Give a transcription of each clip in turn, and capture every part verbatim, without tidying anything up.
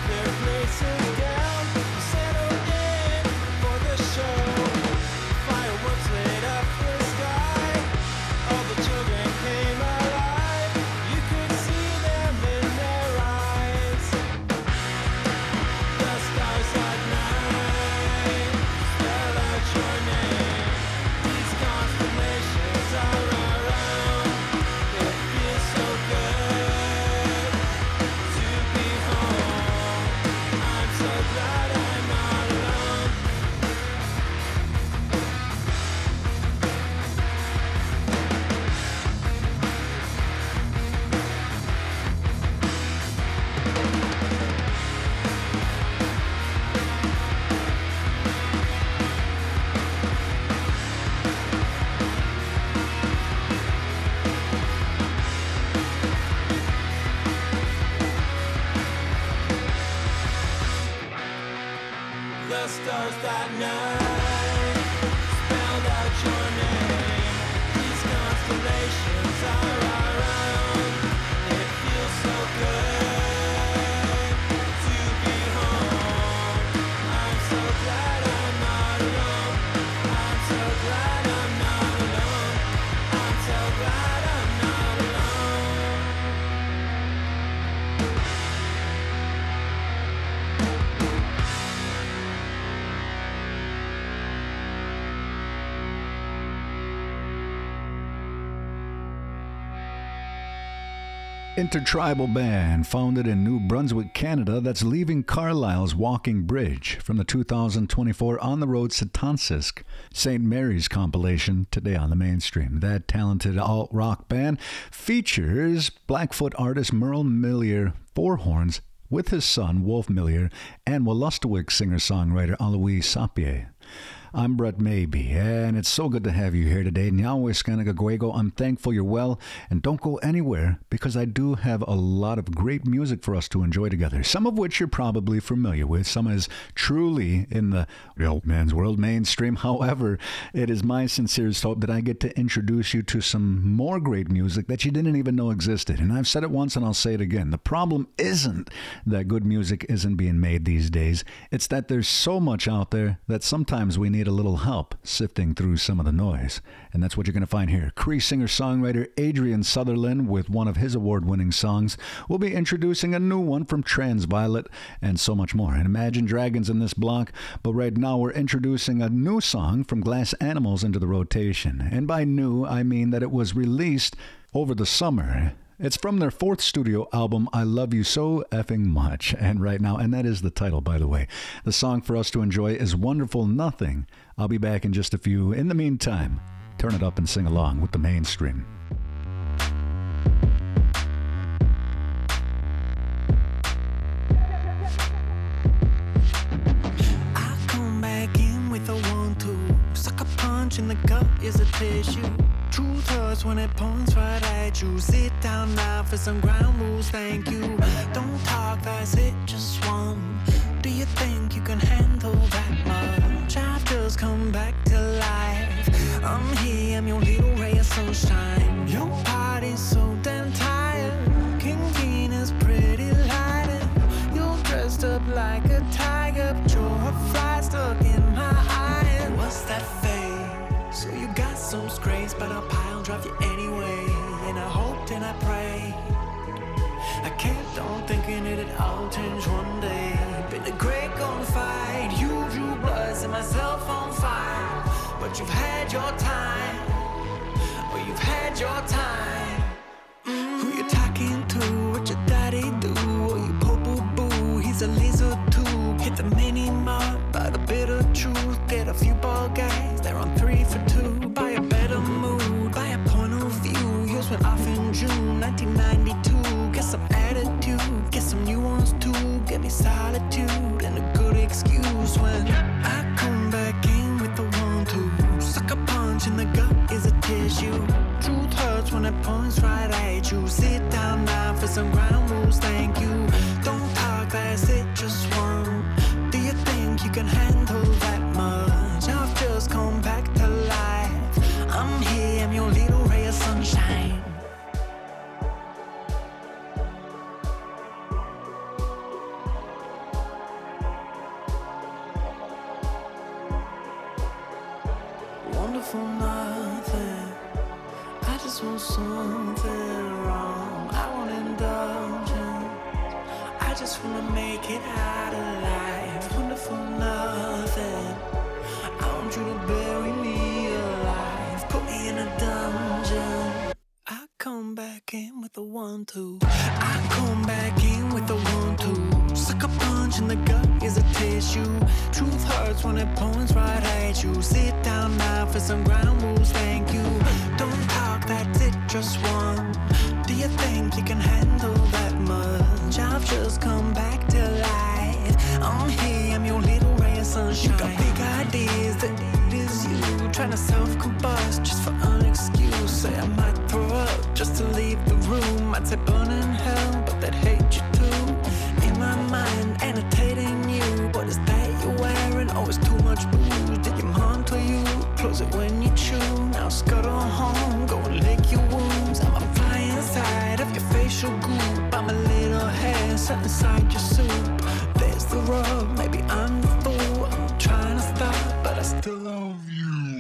their places down, settled in for the show. Fireworks lit up the sky, all the children came alive. You could see them in their eyes. The stars at night spell out your name. These constellations are around. It feels so good to be home. I'm so glad I'm not alone. The stars that night spelled out your name. These constellations are around. It feels so good to be home. I'm so glad I'm not alone. I'm so glad I'm not alone. I'm so glad I'm not alone. Intertribal band founded in New Brunswick, Canada, that's leaving Carlisle's Walking Bridge from the two thousand twenty-four On the Road Satansisk Saint Mary's compilation today on the mainstream. That talented alt-rock band features Blackfoot artist Merle Millier, four horns, with his son Wolf Millier, and Wolastoqiyik singer-songwriter Alois Sapie. I'm Brett Maybe, and it's so good to have you here today. Nyaweskanagagwego, I'm thankful you're well, and don't go anywhere because I do have a lot of great music for us to enjoy together, some of which you're probably familiar with. Some is truly in the old man's world mainstream. However, it is my sincerest hope that I get to introduce you to some more great music that you didn't even know existed. And I've said it once and I'll say it again. The problem isn't that good music isn't being made these days. It's that there's so much out there that sometimes we need a little help sifting through some of the noise. And that's what you're going to find here. Cree singer-songwriter Adrian Sutherland with one of his award-winning songs. We'll be introducing a new one from Transviolet and so much more. And Imagine Dragons in this block. But right now we're introducing a new song from Glass Animals into the rotation. And by new, I mean that it was released over the summer. It's from their fourth studio album, I Love You So Effing Much, and right now, and that is the title, by the way. The song for us to enjoy is Wonderful Nothing. I'll be back in just a few. In the meantime, turn it up and sing along with the mainstream. I come back in with a one-two. Sucker punch in the gut is a tissue. Truth hurts when it points right at you. Sit down now for some ground rules, thank you. Don't talk, that's it, just one. Do you think you can handle that much? I've just come back to life. I'm here, I'm your little ray of sunshine. Your body's so damn tired. King Venus pretty light. And you're dressed up like a tiger, but you're a fly stuck in my eye. What's that face? So you got some scrapes, but I'll pile drive you anyway. And I hoped and I pray I kept on thinking it'd all change one day. Been a great gunfight, you drew blood, set myself on fire. But you've had your time, or you've had your time. Mm. Who you talking to? What your daddy do? Oh, you po-boo-boo, he's a lizard too. Hit the mini-mart, buy the bitter truth. Get a few ball guys, they're on three for two. Buy a better mood, buy a point of view. Yours went off in June nineteen ninety-two. Get some attitude, get some nuance too. Get me solitude and a good excuse when I come back in with the one-two. Sucker punch in the gut is a tissue. Truth hurts when it points right at you. Sit down now for some ground rules, thank you. Don't talk, that's it, just one. Do you think you can handle that much? I've just come back to life. I'm here, I'm your little ray of sunshine. wonderful nothing. I just want something wrong. I want indulgence. I just wanna make it out alive. Wonderful nothing. I want you to bury me alive. Put me in a dungeon. I come back in with a one two. I come back in with a one two. Suck a punch in the gut is a tissue. Truth hurts when it points right at you. Sit down now for some ground rules, thank you. Don't talk, that's it, just one. Do you think you can handle that much? I've just come back to life. I'm here, I'm your little ray of sunshine. You got big ideas, that it is you. Trying to self-combust just for an excuse. Say I might throw up just to leave the room. I'd say burn in hell, but they'd hate you too. In my mind, annotating you. What is that you're wearing? Oh, it's too much booze. Did your mom tell you? Close it when you chew. Now scuttle home, go and lick your wounds. I'm a fly inside of your facial goop. I'm a little hair set inside your soup. There's the rub, maybe I'm the fool. I'm trying to stop, but I still love you.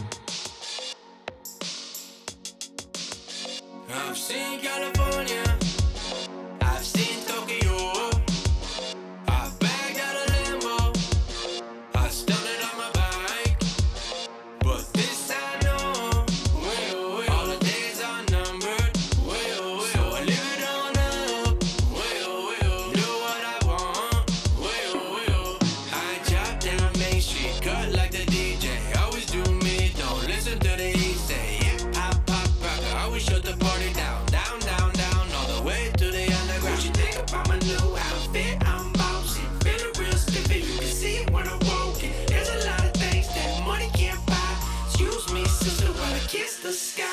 I've seen California, I've seen Tokyo, I've bagged out a limo, I stunted on my bike, but this I know, will, will, all the days are numbered, will, will, so I live it on up, will, will, do what I want, will, will, I chop down Main Street, cut like the D J, always do me, don't listen to the he say, hip hop, pop, rocker, always shut the party down, down, down, down, all the way to the underground. What you think about my new outfit? I'm bossy, feeling real spiffy. You can see it when I'm walking. There's a lot of things that money can't buy. Excuse me, sister, while I kiss the sky.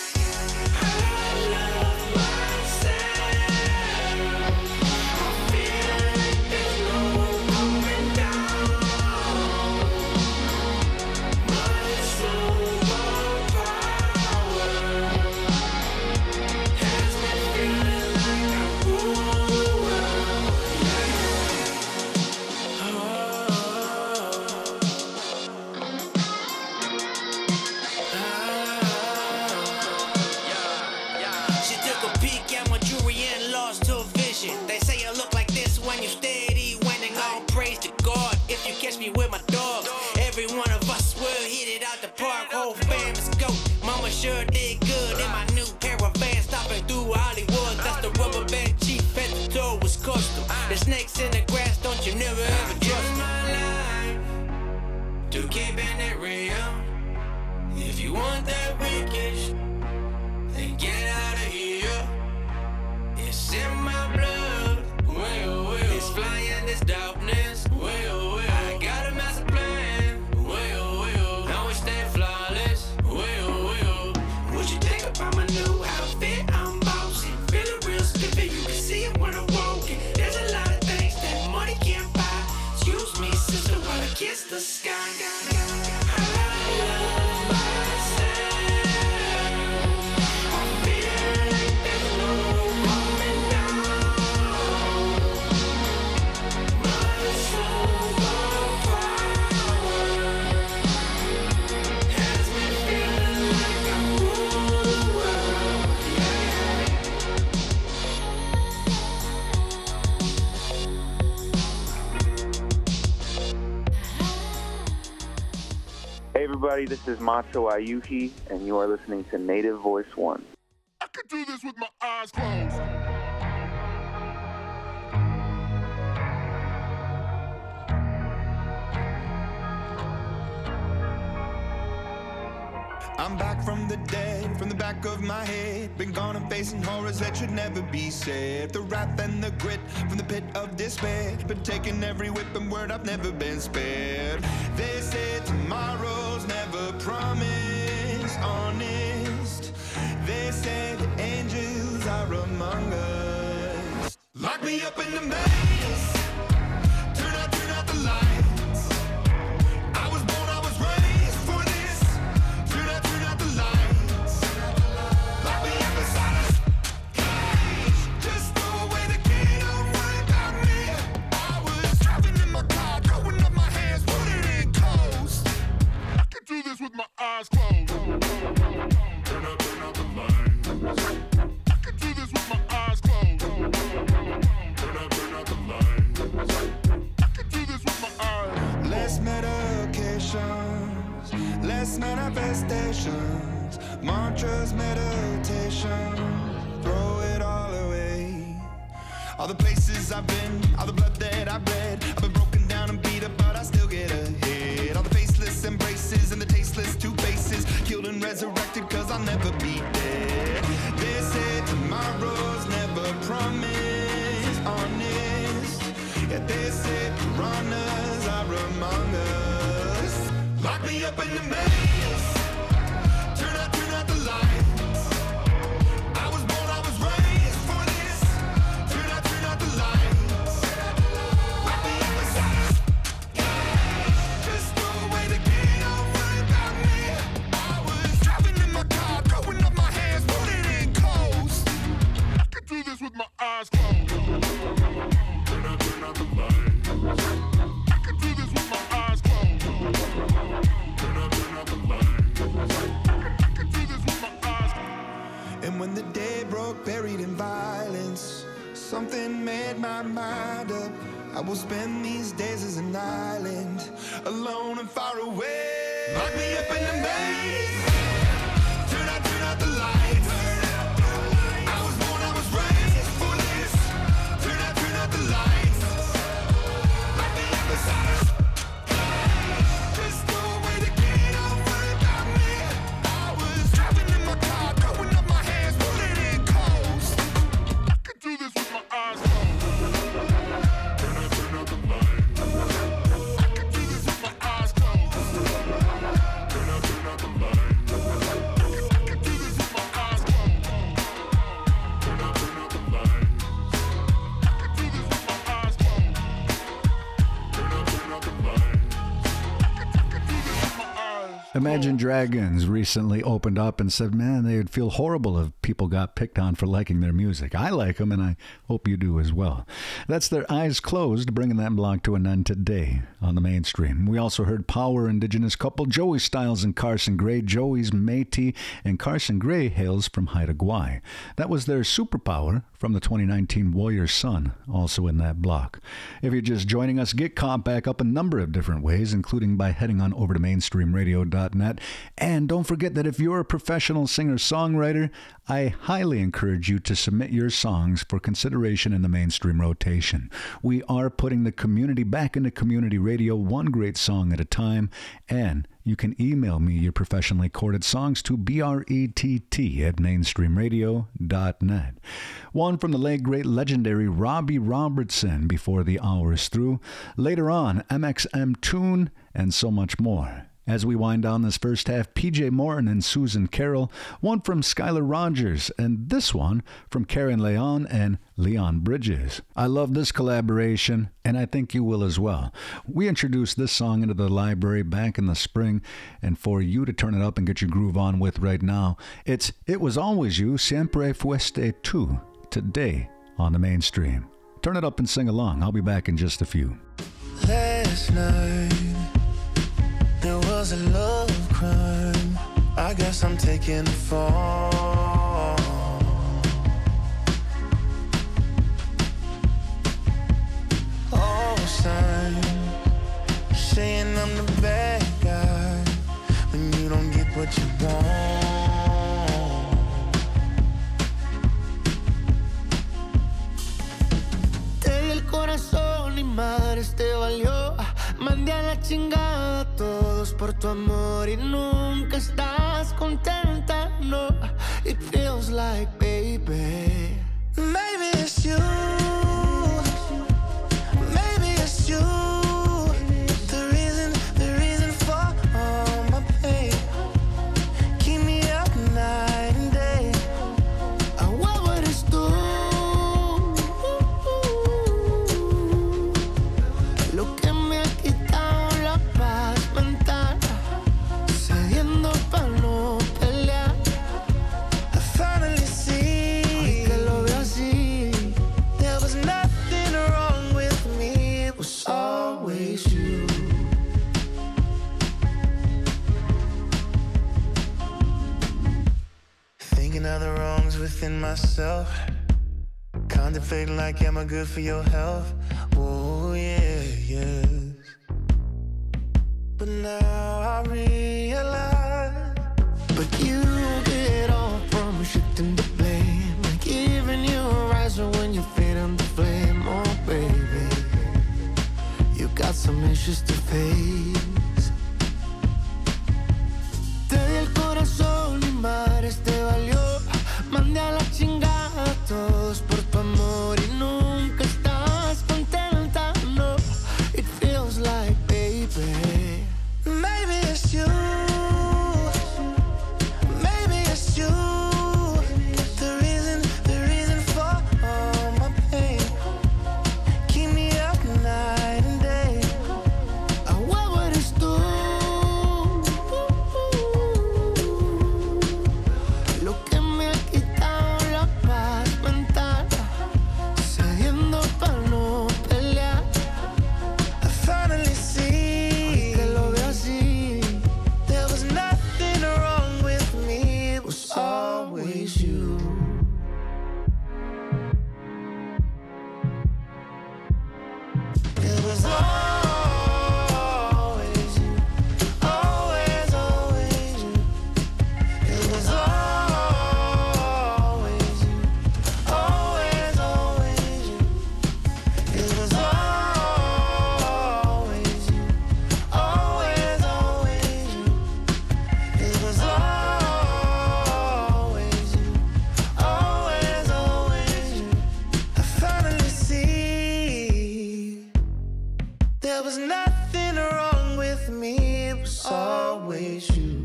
I love myself. I feel like there's no going down. My superpower has me feeling like I rule. She took a peek at my jewelry and lost her vision. They say I look like this when you steady winning. All praise to God if you catch me with my dogs. Every one of us will hit it out the park. Whole fam is go. Mama sure did good in my new caravan, stopping through Hollywood. That's the rubber band cheap at the door was custom. The snakes in the grass, don't you never ever trust my life to keeping it real. If you want that weakest, then get out of here. It's in my blood. Will, will. This flying, this darkness. Will, will. I got a master plan. Will, will. Know it's stay flawless. Will, will. What you think about my new outfit? I'm bossy, feeling real spiffy. You can see it when I'm walking. There's a lot of things that money can't buy. Excuse me, sister, while I kiss the sky. I love myself. I feel like there's no going down. My superpower has me feeling like I rule the world. Hey everybody, this is Macho Ayushi, and you are listening to Native Voice One. I could do this with my eyes closed. I'm back from the dead, from the back of my head. Been gone and facing horrors that should never be said. The wrath and the grit from the pit of despair. Been taking every whip and word, I've never been spared. They say tomorrow's never promised, honest. They say the angels are among us. Lock me up in the maze. Turn out, turn out the lights. I was born, I was raised for this. Turn out, turn out the lights. Lock me up inside a cage. Just throw away the key, don't worry about me. I was driving in my car, throwing up my hands, put it in coast. I could do this with my eyes closed. manifestations, mantras, meditation, throw it all away. All the places I've been, all the blood that I've bled, I've been broken down and beat up, but I still get ahead. All the faceless embraces and the tasteless two faces, killed and resurrected, cause I'll never be dead. They say tomorrow's never promised, honest. Yeah, they say piranhas are among us. Lock me up in the maze, turn out, turn out the lights. I was born, I was raised for this. Turn out, turn out the lights. Lock me up inside. Just throw away the key, don't worry about me. I was driving in my car, throwing up my hands, putting in clothes. I could do this with my eyes closed. Turn out, turn out the lights. I could do this with my eyes closed. Turn out, turn out the lights. I could do this with my eyes closed. And when the day broke, buried in violence, something made my mind up. I will spend these days as an island, alone and far away. Lock me up in the maze. Turn out, turn out the lights. I was born, I was raised for this. Turn out, turn out the lights. Lock me up inside. Just throw away the key, don't worry about me. I was driving in my car, throwing up my hands, pulling in clothes. I could do this with my eyes closed. Turn out, turn out the lights. I could do this with my eyes closed. Turn out, turn out the lights. I could do this with my eyes closed. Turn out, turn out the lights. I could do this with my eyes closed. Turn out, turn out the lights. I could, I could do this with my eyes. Imagine Dragons recently opened up and said, man, they would feel horrible if people got picked on for liking their music. I like them, and I hope you do as well. That's their Eyes Closed, bringing that block to an end today on the mainstream. We also heard Power Indigenous couple Joey Styles and Carson Gray. Joey's Métis, and Carson Gray hails from Haida Gwaii. That was their Superpower from the twenty nineteen Warrior Sun, also in that block. If you're just joining us, get caught back up a number of different ways, including by heading on over to mainstream radio dot net. And don't forget that if you're a professional singer-songwriter, I highly encourage you to submit your songs for consideration in the mainstream rotation. We are putting the community back into community radio, one great song at a time, and you can email me your professionally recorded songs to B R E T T at mainstream radio dot net. One from the late, great, legendary Robbie Robertson before the hour is through. Later on, M X M Tune, and so much more. As we wind down this first half, P J Morton and Susan Carroll, one from Skylar Rogers, and this one from Karen Leon and Leon Bridges. I love this collaboration, and I think you will as well. We introduced this song into the library back in the spring, and for you to turn it up and get your groove on with right now, it's It Was Always You, Siempre Fuiste Tú, today on the mainstream. Turn it up and sing along. I'll be back in just a few. Last night there was a love crime. I guess I'm taking the fall. All sign saying I'm the bad guy when you don't get what you want. Te di el corazón y madres te valió. Mandé a la chingada a todos por tu amor y nunca estás contenta, no. It feels like, baby, maybe it's you, maybe it's you. The reason, the reason for all my pain. Keep me up night and day. A huevo eres tú. Lo que me ha quitado la paz mental, cediendo pa' no pelear. I finally see, hoy que lo veo así, there was nothing wrong with me, it was always you. Thinking of the wrongs within myself, contemplating like, am I good for your health? Oh yeah, yes. But now I realize some issues to face. Te di el corazón y mares te valió. Mandé a la chingada a todos por tu amor y nunca estás contenta, no. It feels like, baby, maybe it's you. Maybe it's you. The reason, the reason for all my pain. Keep me up night and day. I what it's tú. Lo que me ha quitado la paz mental, cediendo para no pelear. I finally see, que lo veo así. There was nothing wrong with me, it was always you. It was always you, always, always you. It was always you, always, always you. It was always you, always, always you. It was always you, always, always you. I finally see there was nothing wrong with me, it was always you.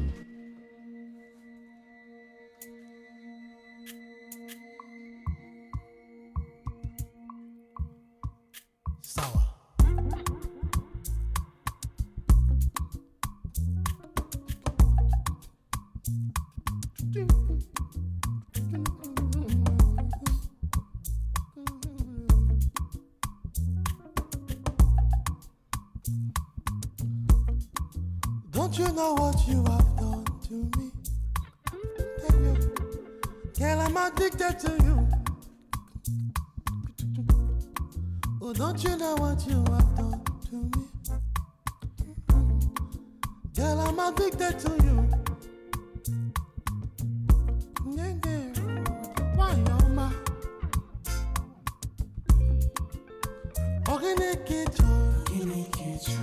Sour. Don't you know what you have done to me? Tell you, girl, I'm addicted to you. Oh, don't you know what you have done to me? Girl, I'm addicted to you. Yeah, yeah. Why, Yoma? Ogene Kicho. Ogene Kicho.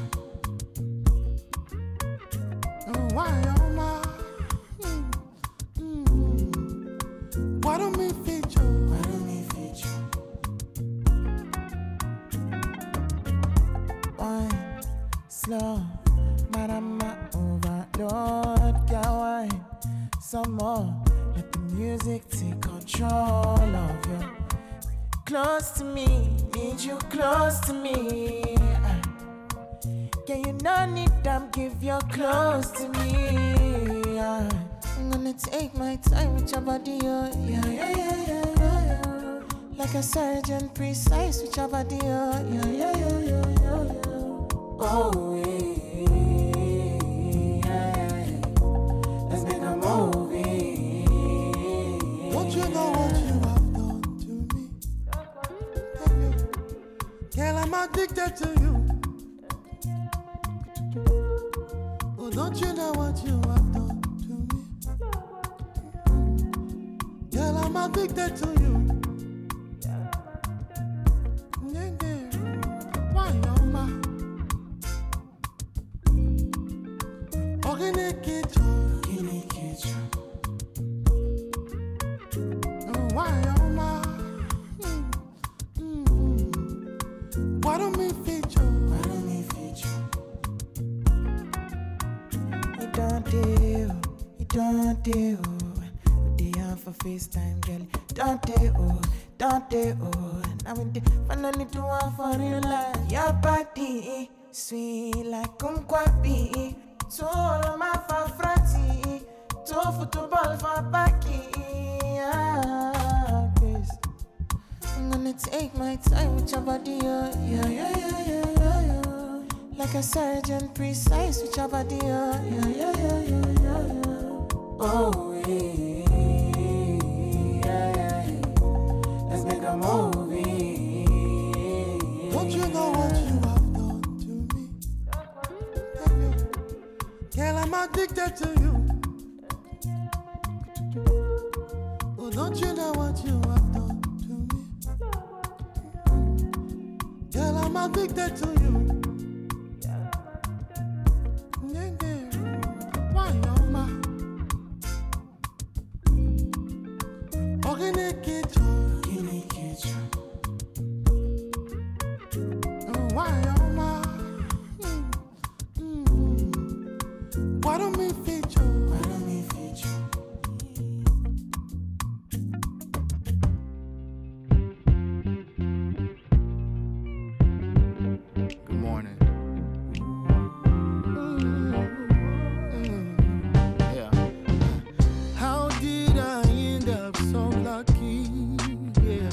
Why, Yoma? Mm, mm. Why don't we feature? Why don't we feature? Wine, slow, marama overload, girl, wine, some more. Let the music take control of you. Close to me, need you close to me. Can you not need them, give your close to me. I'm gonna take my time with your body, oh, yeah, yeah, yeah, yeah, yeah, yeah. Like a surgeon, precise with your body, oh, yeah, yeah, yeah, yeah, yeah, yeah. Oh, yeah, yeah, yeah. Let's make a movie. Don't you know what you have done to me? Tell you, girl, I'm addicted to you. Oh, don't you know what you have done to me? Girl, I'm addicted to you. Yeah, yeah. Why, Yoma? Ogene Kicho. Ogene Kicho. Oh, why, Yoma? Mm, mm. Why don't we feature? Why don't we feature? You don't do, you don't do. We dey have for FaceTime, girl. Don't do, don't do. Now we dey finally do one for real life. Your body sweet like kumquabi. Solo my for frati, two football for backy. Yeah, please. I'm gonna take my time with your body, oh, yeah, yeah, yeah, yeah, yeah, yeah. Like a surgeon, precise with your body, oh, yeah, yeah, yeah, yeah, yeah, yeah. Oh, yeah, yeah, yeah. Let's make a movie. Don't you know what you have done to me? Tell you, girl, I'm addicted to you. Oh, don't you know what you have done to me? Girl, I'm addicted to you. don't me fit you? Why don't me fit you? Good morning. Yeah. How did I end up so lucky? Yeah.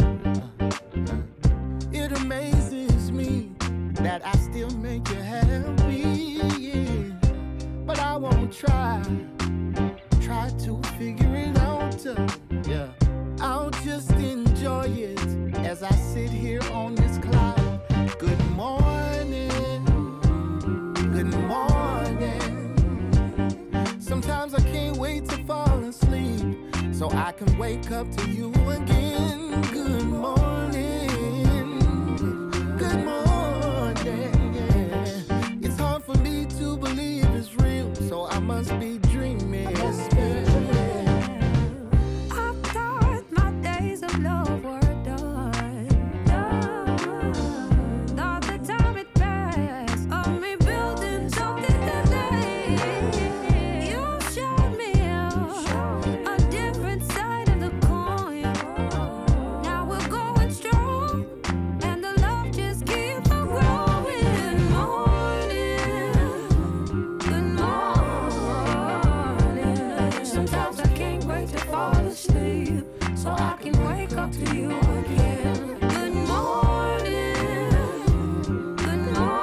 It amazes me that I still make you happy. Yeah. But I won't try, try to figure it out. uh, Yeah. I'll just enjoy it as I sit here on this cloud. Good morning, good morning. Sometimes I can't wait to fall asleep so I can wake up to you again. Good morning, good morning. Yeah. It's hard for me to believe it's real, so I must be dreaming. Yeah. I thought my days of love were done. Thought the time had passed of me building something today. You showed me a different side of the coin. Now we're going strong, and the love just keeps on growing. Good morning, good morning. Sometimes I can't wait to fall asleep so I can wake up to you again. Good morning, good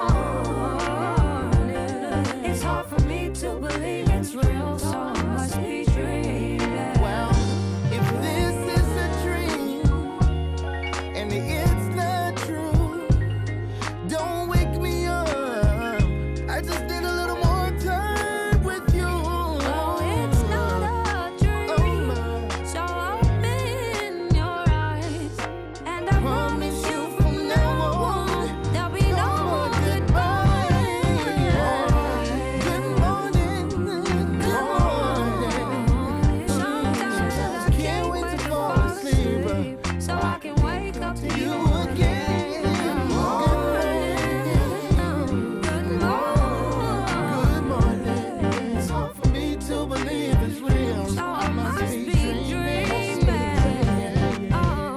morning. It's hard for me to believe it's real, so I must be dreaming. Well, if this is a dream and it's not true, don't wake me up. I just need a little more time with you. Oh, it's not a Oh, dream. my. So open your eyes, and I promise you from now on there'll be no more goodbye. Good morning, good morning. Sometimes I can't wait to fall asleep so I can wake up to you again. Good morning, good morning. Good morning. It's hard for me to believe it's real, So I must be dreaming. Oh.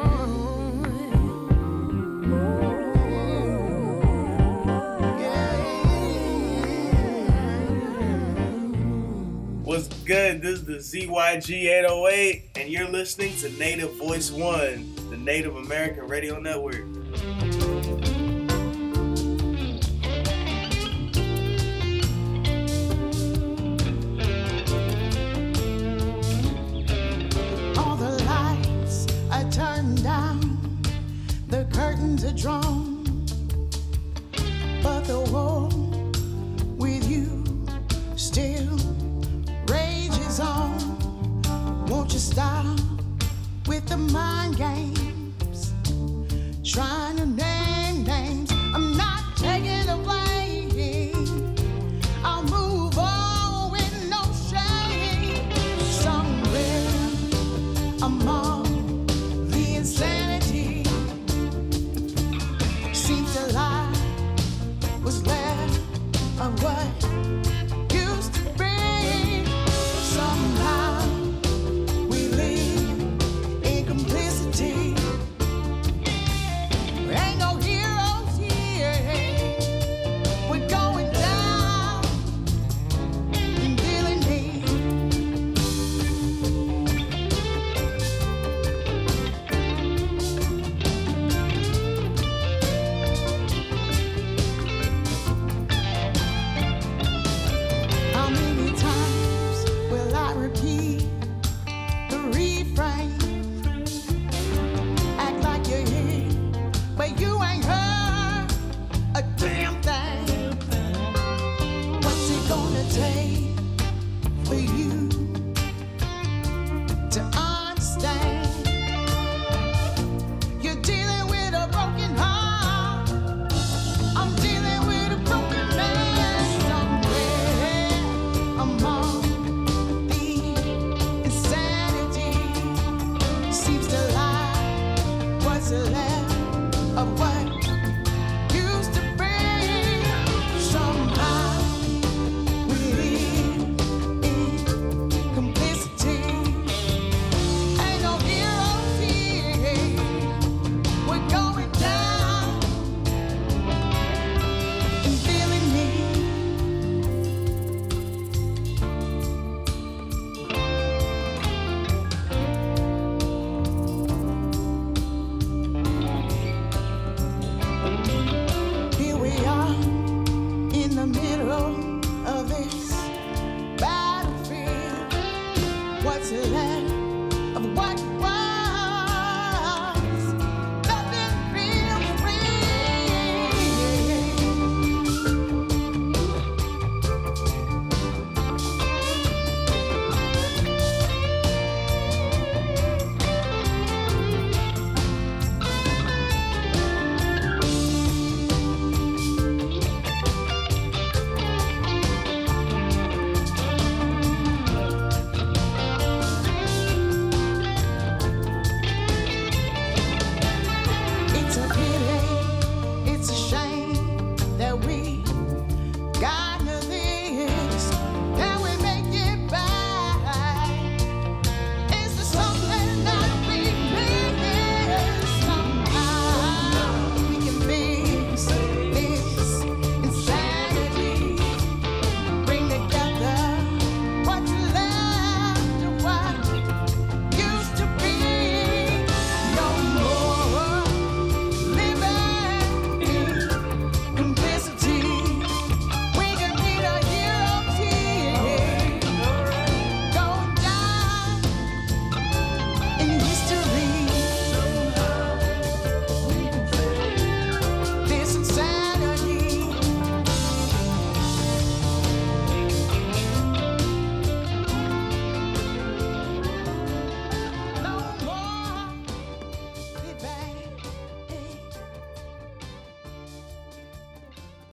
What's good? This is the Z Y G eight oh eight, and you're listening to Native Voice One, the Native American Radio Network. All the lights are turned down, the curtains are drawn, but the war with you still rages on. Won't you stop with the mind games, trying to name names? I'm not taking away. I'll move on with no shame. Somewhere among the insanity, seems a lie was left of what